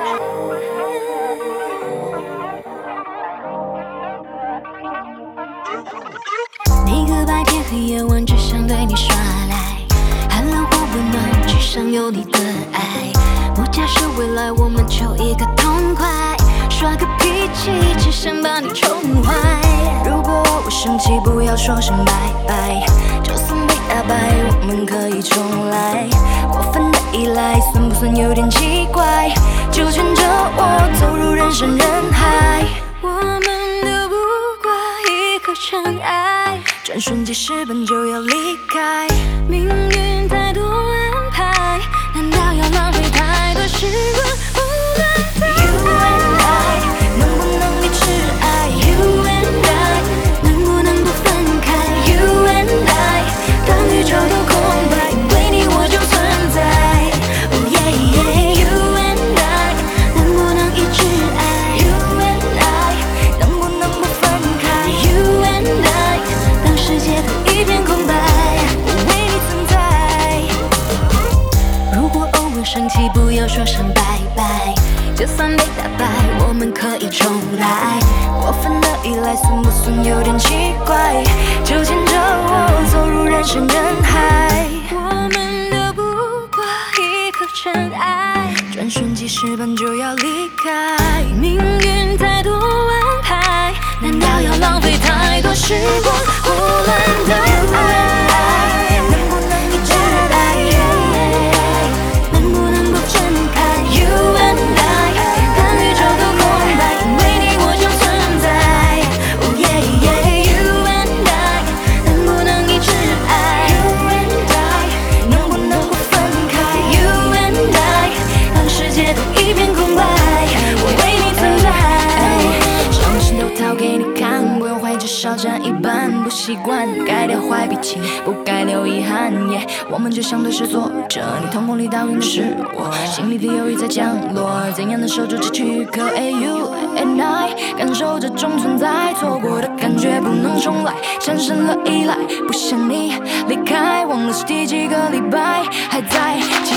每个白天和夜晚只想对你耍赖，寒冷或温暖，只想有你的爱。不假设未来，我们求一个痛快，耍个脾气，只想把你宠坏。如果我生气，不要说声拜拜，就算被打败，我们可以重来。过分的依赖，算不算有点奇怪？就牵着我走入人山人海，我们都不过一颗尘埃，转瞬即逝，本就要离开。命运太多安排，难道要浪费太多时光？无论You and I 能不能一直爱 You and I 能不能不分开 You and I 当宇宙都空白，为你我就存在。Oh yeah yeah You and I 能不能一直爱 You and I 能不能不分开 You and I 当世界都一片空白，我为你存在。如果偶尔生气，不要说声拜拜，就算被打败，我们可以重来。过分的依赖，算不算有点奇怪？就牵着我走入人山人海，我们都不过一颗尘埃，转瞬即逝，本就要离开。命运太多安排，难道要浪费太多时光？胡乱的爱，能不能一直爱？能不能不分开 You and I 当宇宙都空白，因为你我就存在。Oh yeah yeah You and I 能不能一直爱 You and I 能不能不分开 You and I 当世界都一片空白，我为你存在。伤心都掏给你看，不用坏，至少占一半。不习惯改掉坏脾气，不该留遗憾。我们就像对视作者，你瞳孔里倒映的是我，心里的忧郁在降落，怎样能守住这躯壳 You and I 感受这种存在，错过的感觉不能重来，产生了依赖，不想你离开，忘了是第几个礼拜，还在。